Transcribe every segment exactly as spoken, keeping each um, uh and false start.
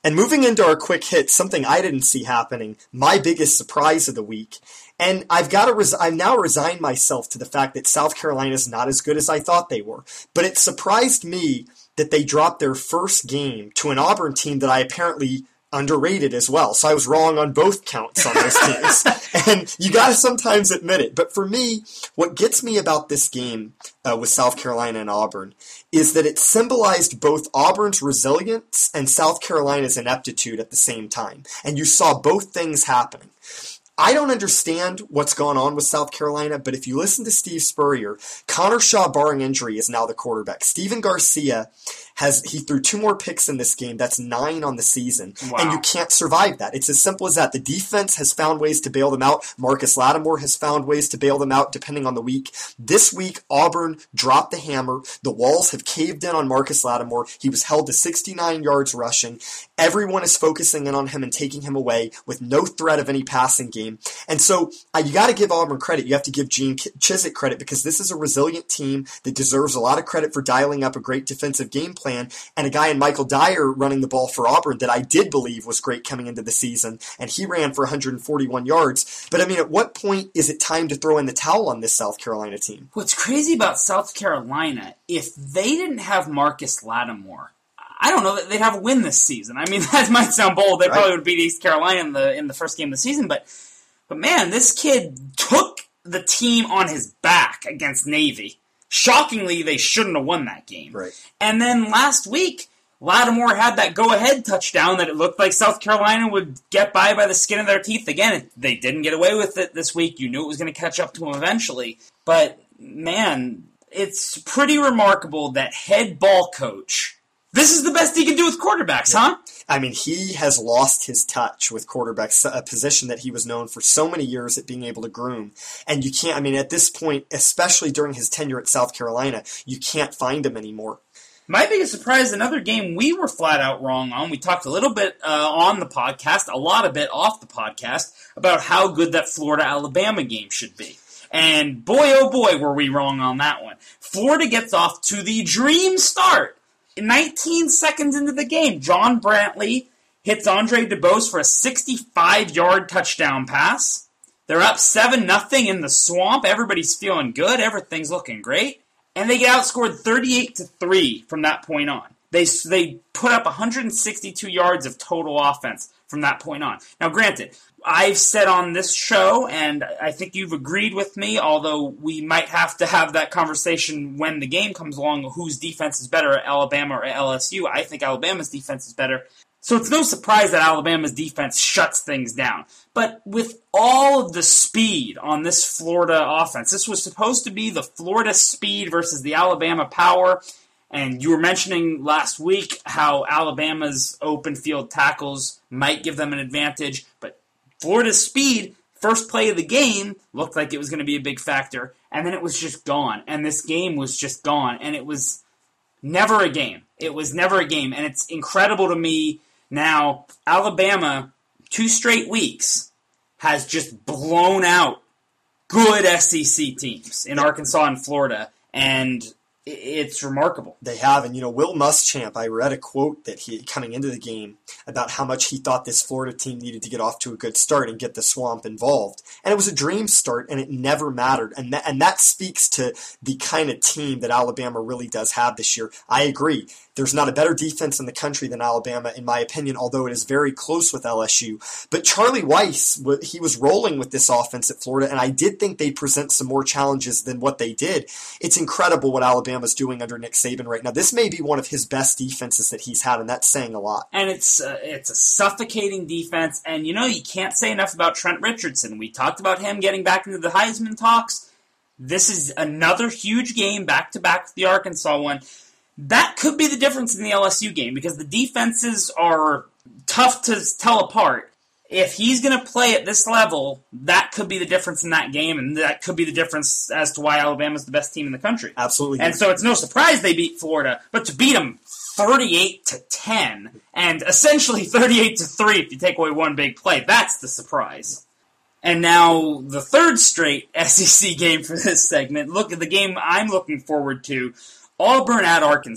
And moving into our quick hits, something I didn't see happening, my biggest surprise of the week. And I've got to, res- I've now resigned myself to the fact that South Carolina is not as good as I thought they were. But it surprised me that they dropped their first game to an Auburn team that I apparently underrated as well. So I was wrong on both counts on those teams. And you got to sometimes admit it. But for me, what gets me about this game uh, with South Carolina and Auburn is that it symbolized both Auburn's resilience and South Carolina's ineptitude at the same time. And you saw both things happening. I don't understand what's gone on with South Carolina, but if you listen to Steve Spurrier, Connor Shaw, barring injury, is now the quarterback. Steven Garcia has he threw two more picks in this game. That's nine on the season. Wow. And you can't survive that. It's as simple as that. The defense has found ways to bail them out. Marcus Lattimore has found ways to bail them out depending on the week. This week, Auburn dropped the hammer. The walls have caved in on Marcus Lattimore. He was held to sixty-nine yards rushing. Everyone is focusing in on him and taking him away with no threat of any passing game. And so uh, you got to give Auburn credit. You have to give Gene Chizik credit because this is a resilient team that deserves a lot of credit for dialing up a great defensive game plan, and a guy in Michael Dyer running the ball for Auburn that I did believe was great coming into the season, and he ran for one hundred forty-one yards. But I mean, at what point is it time to throw in the towel on this South Carolina team? What's crazy about South Carolina, if they didn't have Marcus Lattimore, I don't know that they'd have a win this season. I mean, that might sound bold. They right. probably would beat East Carolina in the in the first game of the season, but but man, this kid took the team on his back against Navy. Shockingly, they shouldn't have won that game. Right. And then last week, Lattimore had that go-ahead touchdown that it looked like South Carolina would get by by the skin of their teeth. Again, they didn't get away with it this week. You knew it was going to catch up to them eventually. But, man, it's pretty remarkable that head ball coach, this is the best he can do with quarterbacks, yeah. huh? I mean, he has lost his touch with quarterbacks, a position that he was known for so many years at being able to groom. And you can't, I mean, at this point, especially during his tenure at South Carolina, you can't find him anymore. My biggest surprise, another game we were flat out wrong on. We talked a little bit uh, on the podcast, a lot of it off the podcast, about how good that Florida-Alabama game should be. And boy, oh boy, were we wrong on that one. Florida gets off to the dream start. nineteen seconds into the game, John Brantley hits Andre DeBose for a sixty-five-yard touchdown pass. They're up seven nothing in the swamp. Everybody's feeling good. Everything's looking great. And they get outscored thirty-eight to three from that point on. They they put up one hundred sixty-two yards of total offense from that point on. Now, granted, I've said on this show, and I think you've agreed with me, although we might have to have that conversation when the game comes along, whose defense is better, Alabama or L S U. I think Alabama's defense is better. So it's no surprise that Alabama's defense shuts things down. But with all of the speed on this Florida offense, this was supposed to be the Florida speed versus the Alabama power. And you were mentioning last week how Alabama's open field tackles might give them an advantage. But Florida's speed, first play of the game, looked like it was going to be a big factor. And then it was just gone. And this game was just gone. And it was never a game. It was never a game. And it's incredible to me now, Alabama, two straight weeks, has just blown out good S E C teams in Arkansas and Florida. And it's remarkable. They have, and you know, Will Muschamp, I read a quote that he, coming into the game, about how much he thought this Florida team needed to get off to a good start and get the Swamp involved. And it was a dream start, and it never mattered. And that, and that speaks to the kind of team that Alabama really does have this year. I agree. There's not a better defense in the country than Alabama, in my opinion, although it is very close with L S U. But Charlie Weiss, he was rolling with this offense at Florida, and I did think they'd present some more challenges than what they did. It's incredible what Alabama's doing under Nick Saban right now. This may be one of his best defenses that he's had, and that's saying a lot. And it's uh, it's a suffocating defense, and you know, you can't say enough about Trent Richardson. We talked about him getting back into the Heisman talks. This is another huge game, back-to-back with the Arkansas one. That could be the difference in the L S U game, because the defenses are tough to tell apart. If he's going to play at this level, that could be the difference in that game, and that could be the difference as to why Alabama's the best team in the country. Absolutely. And so it's no surprise they beat Florida, but to beat them thirty-eight to ten, and essentially thirty-eight to three if you take away one big play, that's the surprise. And now the third straight S E C game for this segment. Look at the game I'm looking forward to. Auburn at Arkansas.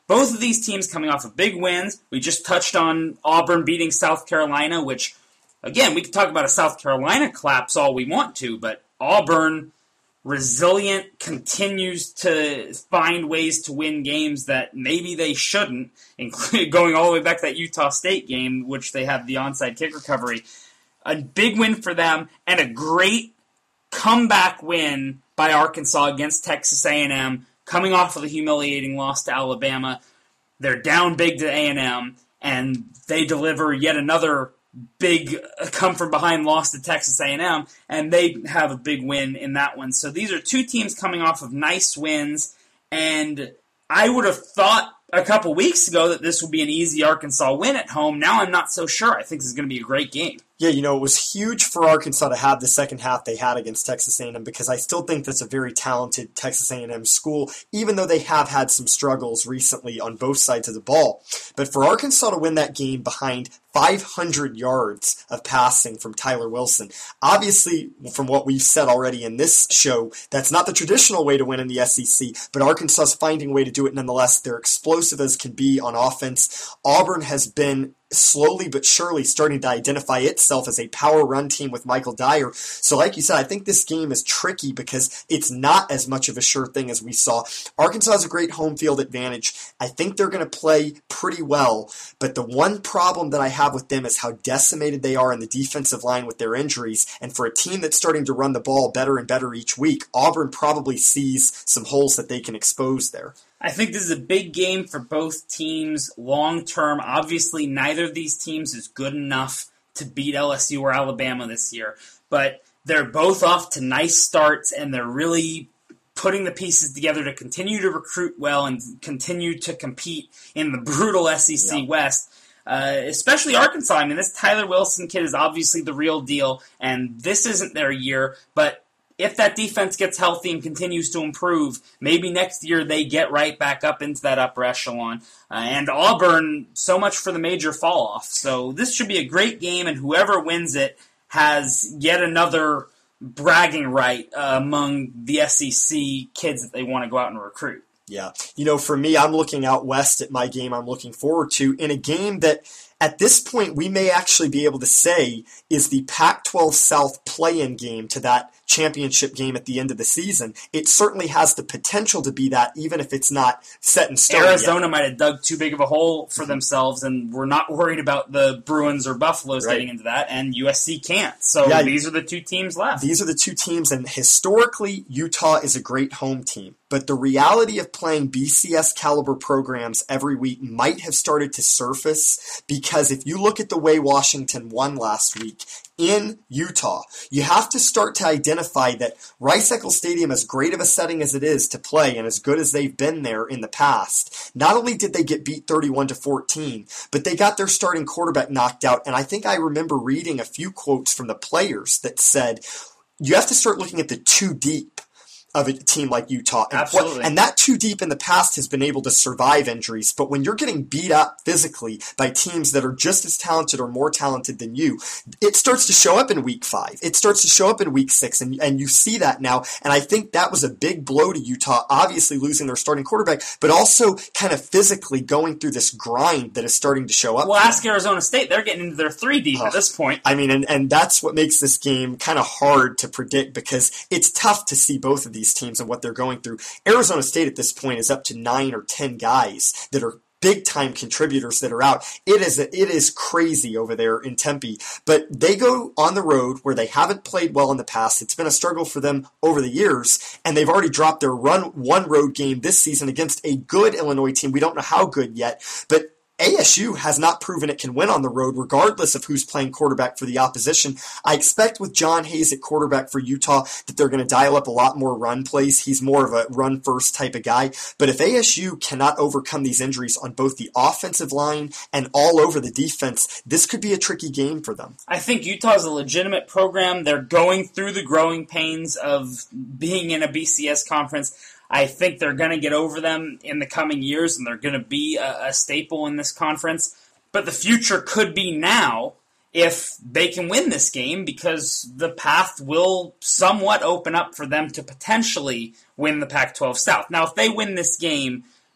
both of these teams coming off of big wins. We just touched on Auburn beating South Carolina, which, again, we can talk about a South Carolina collapse all we want to, but Auburn, resilient, continues to find ways to win games that maybe they shouldn't, including going all the way back to that Utah State game, which they had the onside kick recovery. A big win for them, and a great comeback win by Arkansas against Texas A and M, coming off of the humiliating loss to Alabama. They're down big to A and M, and they deliver yet another big come-from-behind loss to Texas A and M, and they have a big win in that one. So these are two teams coming off of nice wins, and I would have thought a couple weeks ago that this would be an easy Arkansas win at home. Now I'm not so sure. I think this is going to be a great game. Yeah, you know, it was huge for Arkansas to have the second half they had against Texas A and M because I still think that's a very talented Texas A and M school, even though they have had some struggles recently on both sides of the ball. But for Arkansas to win that game behind five hundred yards of passing from Tyler Wilson, obviously, from what we've said already in this show, that's not the traditional way to win in the S E C, but Arkansas is finding a way to do it nonetheless. They're explosive as can be on offense. Auburn has been slowly but surely starting to identify itself as a power run team with Michael Dyer. So like you said, I think this game is tricky because it's not as much of a sure thing as we saw. Arkansas has a great home field advantage. I think they're going to play pretty well, but the one problem that I have with them is how decimated they are in the defensive line with their injuries, and for a team that's starting to run the ball better and better each week, Auburn probably sees some holes that they can expose there. I think this is a big game for both teams long term. Obviously, neither of these teams is good enough to beat L S U or Alabama this year, but they're both off to nice starts, and they're really putting the pieces together to continue to recruit well and continue to compete in the brutal S E C yeah. West. Uh, especially Arkansas. I mean, this Tyler Wilson kid is obviously the real deal, and this isn't their year, but if that defense gets healthy and continues to improve, maybe next year they get right back up into that upper echelon. Uh, and Auburn, so much for the major fall-off. So this should be a great game, and whoever wins it has yet another bragging right uh, among the S E C kids that they want to go out and recruit. Yeah. You know, for me, I'm looking out west at my game I'm looking forward to in a game that at this point we may actually be able to say is the Pac twelve South play-in game to that championship game at the end of the season. It certainly has the potential to be that, even if it's not set in stone Arizona yet. might have dug too big of a hole for themselves, and we're not worried about the Bruins or Buffaloes right. getting into that, and U S C can't. So yeah, these are the two teams left. These are the two teams, and historically, Utah is a great home team. But the reality of playing B C S caliber programs every week might have started to surface, because if you look at the way Washington won last week in Utah, you have to start to identify that Rice-Eccles Stadium, as great of a setting as it is to play and as good as they've been there in the past, not only did they get beat thirty-one to fourteen, but they got their starting quarterback knocked out. And I think I remember reading a few quotes from the players that said, you have to start looking at the too deep of a team like Utah. And, Absolutely. What, and that too deep in the past has been able to survive injuries. But when you're getting beat up physically by teams that are just as talented or more talented than you, it starts to show up in week five. It starts to show up in week six, and, and you see that now. And I think that was a big blow to Utah, obviously losing their starting quarterback, but also kind of physically going through this grind that is starting to show up. Well, ask Arizona State. They're getting into their three deep uh, at this point. I mean, and, and that's what makes this game kind of hard to predict, because it's tough to see both of these teams and what they're going through. Arizona State at this point is up to nine or ten guys that are big-time contributors that are out. It is a, it is crazy over there in Tempe. But they go on the road where they haven't played well in the past. It's been a struggle for them over the years, and they've already dropped their run one road game this season against a good Illinois team. We don't know how good yet, but A S U has not proven it can win on the road, regardless of who's playing quarterback for the opposition. I expect with John Hayes at quarterback for Utah that they're going to dial up a lot more run plays. He's more of a run-first type of guy. But if A S U cannot overcome these injuries on both the offensive line and all over the defense, this could be a tricky game for them. I think Utah is a legitimate program. They're going through the growing pains of being in a B C S conference. I think they're going to get over them in the coming years, and they're going to be a, a staple in this conference. But the future could be now if they can win this game, because the path will somewhat open up for them to potentially win the Pac twelve South. Now, if they win this game,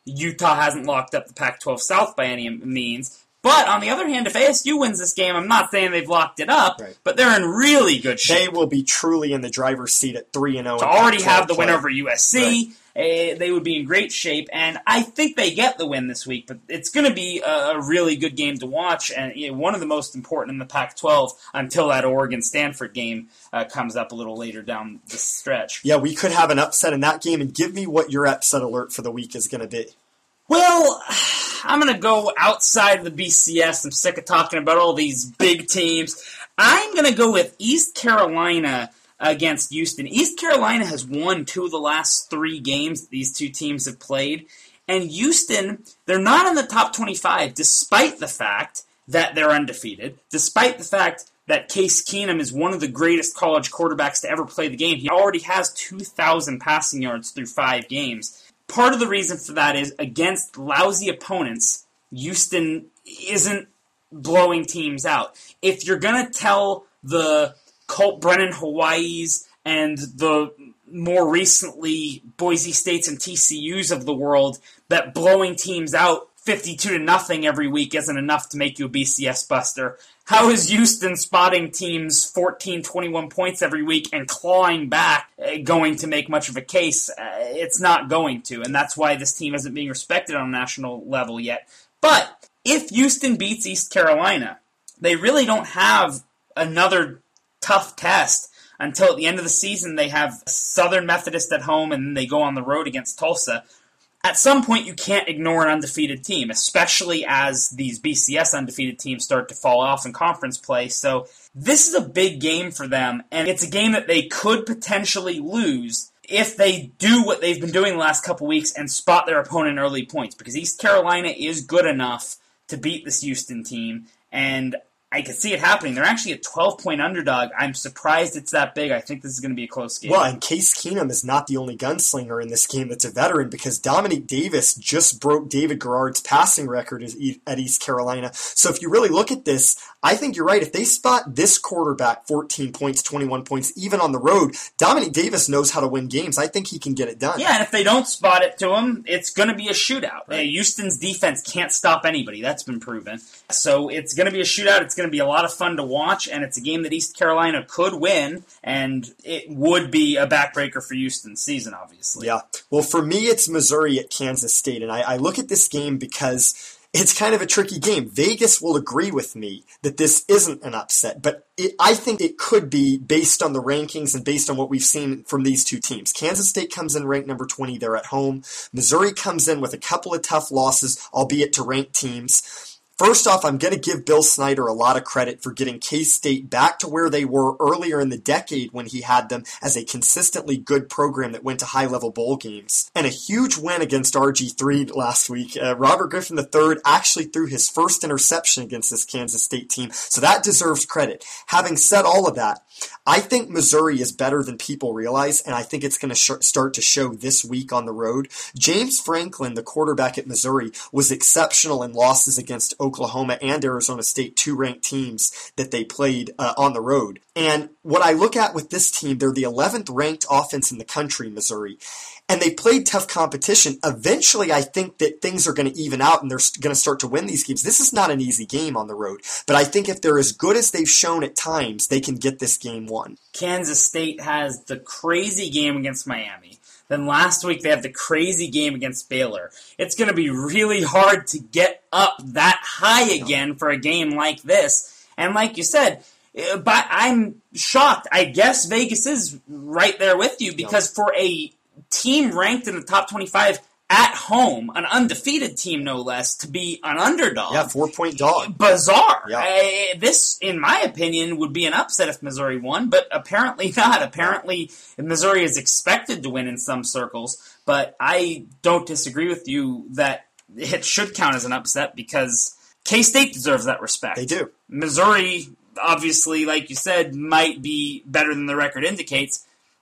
Utah hasn't locked up the Pac twelve South by any means. But on the other hand, if A S U wins this game, I'm not saying they've locked it up, right. but they're in really good shape. They will be truly in the driver's seat at three and oh. To already have the win over U S C, right. uh, they would be in great shape, and I think they get the win this week. But it's going to be a, a really good game to watch, and you know, one of the most important in the Pac twelve until that Oregon-Stanford game uh, comes up a little later down the stretch. Yeah, we could have an upset in that game, and give me what your upset alert for the week is going to be. Well, I'm going to go outside of the B C S. I'm sick of talking about all these big teams. I'm going to go with East Carolina against Houston. East Carolina has won two of the last three games these two teams have played. And Houston, they're not in the top twenty-five, despite the fact that they're undefeated, despite the fact that Case Keenum is one of the greatest college quarterbacks to ever play the game. He already has two thousand passing yards through five games. Part of the reason for that is against lousy opponents, Houston isn't blowing teams out. If you're going to tell the Colt Brennan Hawaiis and the more recently Boise States and T C U's of the world that blowing teams out fifty-two to nothing every week isn't enough to make you a B C S buster, how is Houston spotting teams fourteen, twenty-one points every week and clawing back going to make much of a case? Uh, it's not going to, and that's why this team isn't being respected on a national level yet. But if Houston beats East Carolina, they really don't have another tough test until at the end of the season. They have Southern Methodist at home, and then they go on the road against Tulsa. At some point, you can't ignore an undefeated team, especially as these B C S undefeated teams start to fall off in conference play. So this is a big game for them, and it's a game that they could potentially lose if they do what they've been doing the last couple weeks and spot their opponent in early points, because East Carolina is good enough to beat this Houston team, and I can see it happening. They're actually a twelve-point underdog. I'm surprised it's that big. I think this is going to be a close game. Well, and Case Keenum is not the only gunslinger in this game that's a veteran, because Dominique Davis just broke David Garrard's passing record at East Carolina. So if you really look at this, I think you're right. If they spot this quarterback fourteen points, twenty-one points, even on the road, Dominique Davis knows how to win games. I think he can get it done. Yeah, and if they don't spot it to him, it's going to be a shootout. Right. Uh, Houston's defense can't stop anybody. That's been proven. So it's going to be a shootout. It's going to be a lot of fun to watch, and it's a game that East Carolina could win, and it would be a backbreaker for Houston's season, obviously. Yeah. Well, for me, it's Missouri at Kansas State, and I, I look at this game because it's kind of a tricky game. Vegas will agree with me that this isn't an upset, but it, I think it could be based on the rankings and based on what we've seen from these two teams. Kansas State comes in ranked number twenty. They're at home. Missouri comes in with a couple of tough losses, albeit to ranked teams. First off, I'm going to give Bill Snyder a lot of credit for getting K-State back to where they were earlier in the decade when he had them as a consistently good program that went to high-level bowl games. And a huge win against R G three last week. Uh, Robert Griffin the third actually threw his first interception against this Kansas State team, so that deserves credit. Having said all of that, I think Missouri is better than people realize, and I think it's going to sh- start to show this week on the road. James Franklin, the quarterback at Missouri, was exceptional in losses against Oklahoma and Arizona State, two ranked teams that they played uh, on the road. And what I look at with this team, they're the eleventh ranked offense in the country, Missouri. And they played tough competition. Eventually, I think that things are going to even out and they're going to start to win these games. This is not an easy game on the road. But I think if they're as good as they've shown at times, they can get this game won. Kansas State has the crazy game against Miami. Then last week, they have the crazy game against Baylor. It's going to be really hard to get up that high again for a game like this. And like you said, but I'm shocked. I guess Vegas is right there with you, because for a team ranked in the top twenty-five at home, an undefeated team no less, to be an underdog. Yeah, four-point dog. Bizarre. Yeah. I, this, in my opinion, would be an upset if Missouri won, but apparently not. Apparently Missouri is expected to win in some circles, but I don't disagree with you that it should count as an upset, because K-State deserves that respect. They do. Missouri, obviously, like you said, might be better than the record indicates,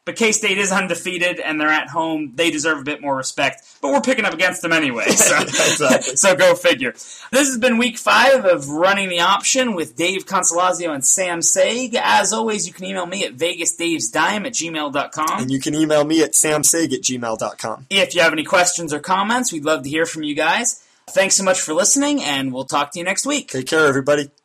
But K-State is undefeated, and they're at home. They deserve a bit more respect. But we're picking up against them anyway, so, exactly. so go figure. This has been week five of Running the Option with Dave Consolazio and Sam Saig. As always, you can email me at vegasdavesdime at gmail dot com. And you can email me at samsaig at gmail dot com. If you have any questions or comments, we'd love to hear from you guys. Thanks so much for listening, and we'll talk to you next week. Take care, everybody.